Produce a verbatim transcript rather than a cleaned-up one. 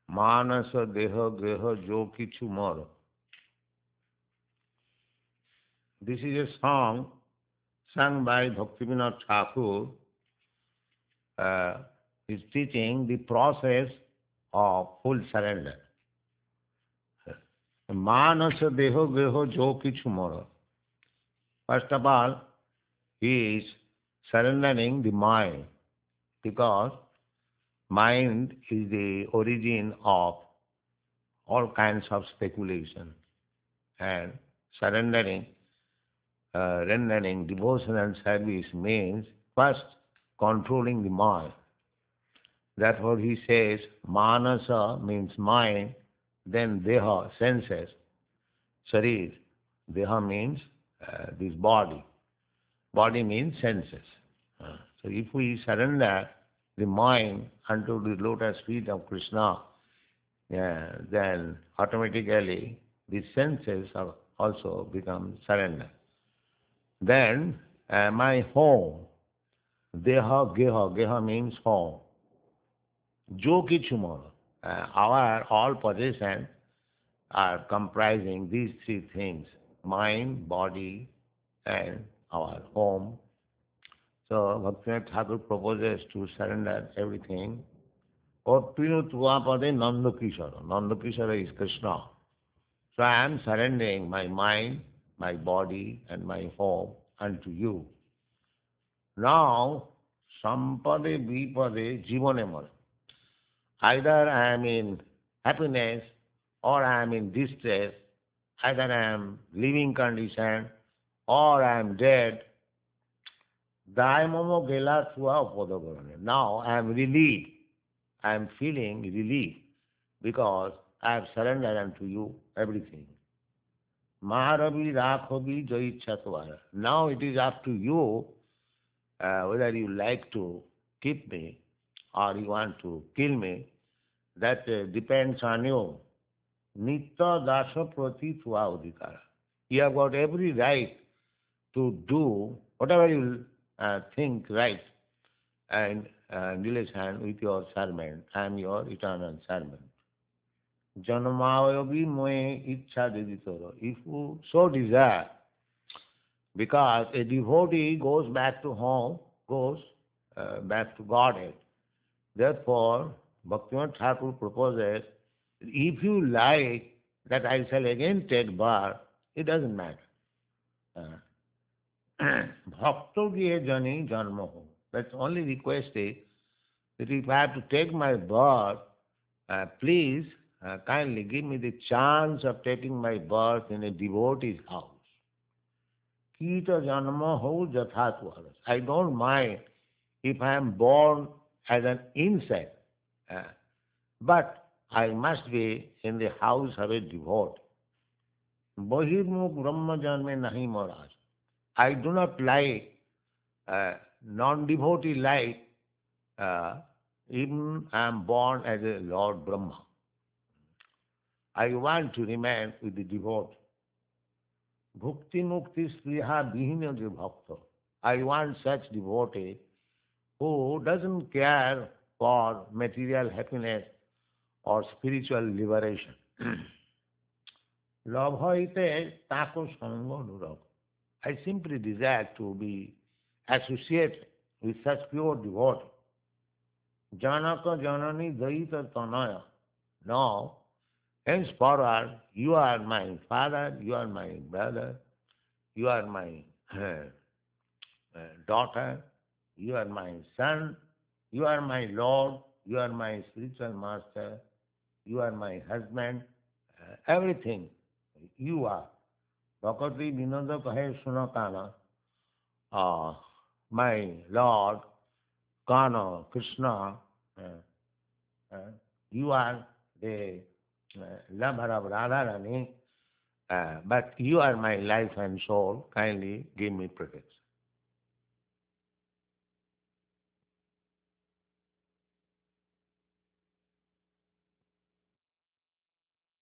Manasa deha greha jo kichu mor. This is a song sung by Bhaktivinoda Thakur. Uh, is teaching the process of full surrender. Manasa deho greho jo kichu mor. First of all, he is surrendering the mind because mind is the origin of all kinds of speculation and surrendering, uh, rendering devotional service means first controlling the mind. Therefore he says manasa means mind, then deha, senses, sharir. Deha means uh, this body. Body means senses. Uh, so if we surrender the mind unto the lotus feet of Krishna, yeah, then automatically the senses are also become surrender. Then uh, my home, deha geha, geha means home. Jo kichumor, uh, our all possessions are comprising these three things, mind, body, and our home. So Bhaktivinoda Thakur proposes to surrender everything. Otpinu Tvapade Nandakishara. Nandakishara is Krishna. So I am surrendering my mind, my body, and my home unto you. Now, Sampade Vipade Jivane Mara. Either I am in happiness or I am in distress, either I am living condition or I am dead. Daimomo Gela Thua Upadagorane. Now I am relieved. I am feeling relief because I have surrendered unto you everything. Maharavi Rakhobi Joichatwara. Now it is up to you uh, whether you like to keep me or you want to kill me. That uh, depends on you. Nitya Dasa Prati Tva Udikara. You have got every right to do whatever you uh, think right and uh, relation with your servant. I am your eternal servant. Janmavayogi moe ichha deditoro. If you so desire, because a devotee goes back to home, goes uh, back to Godhead. Therefore, Bhaktivinoda Thakur proposes, if you like that I shall again take birth, it doesn't matter. Bhakto diye jani janma ho. That's only request is that if I have to take my birth, uh, please uh, kindly give me the chance of taking my birth in a devotee's house. Kita janma ho jathatvaras. I don't mind if I am born as an insect, uh, but I must be in the house of a devotee. Bahirmukh Brahma janme nahi Maharaj. I do not like uh, non-devotee life, uh, even I am born as a Lord Brahma. I want to remain with the devotee. Bhukti mukti spriha bihina bhakta. I want such devotee who doesn't care for material happiness or spiritual liberation. Labhaite tako sanga nurag. I simply desire to be associated with such pure devotee. Janaka Janani Daita Tanaya. Now, henceforward, you are my father, you are my brother, you are my uh, uh, daughter, you are my son, you are my Lord, you are my spiritual master, you are my husband, uh, everything you are. Bhakati Vinod Kahe Sunakana, uh, my Lord, Kana, Krishna, uh, uh, you are the uh, lover of Radharani, uh, but you are my life and soul. Kindly give me protection.